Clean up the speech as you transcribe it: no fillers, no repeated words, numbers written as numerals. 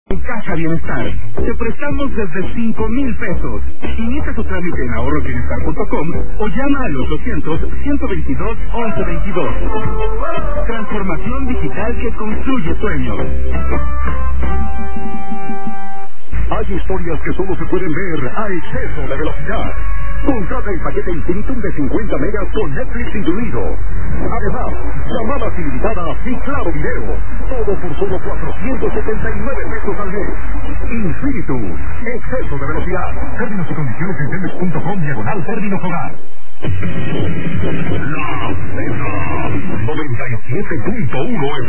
En Caja Bienestar, te prestamos desde 5,000 pesos. Inicia tu trámite en ahorrobienestar.com o llama al 800-122-1122. Transformación digital que construye sueños. Hay historias que solo se pueden ver a exceso de velocidad. Contrata el paquete Infinitum de 50 megas con Netflix incluido. Además, llamadas ilimitadas y claro video. Todo por solo 479 pesos al mes. Infinitum, exceso de velocidad. Términos y condiciones en telmex.com/términos hogar. La Z 97.1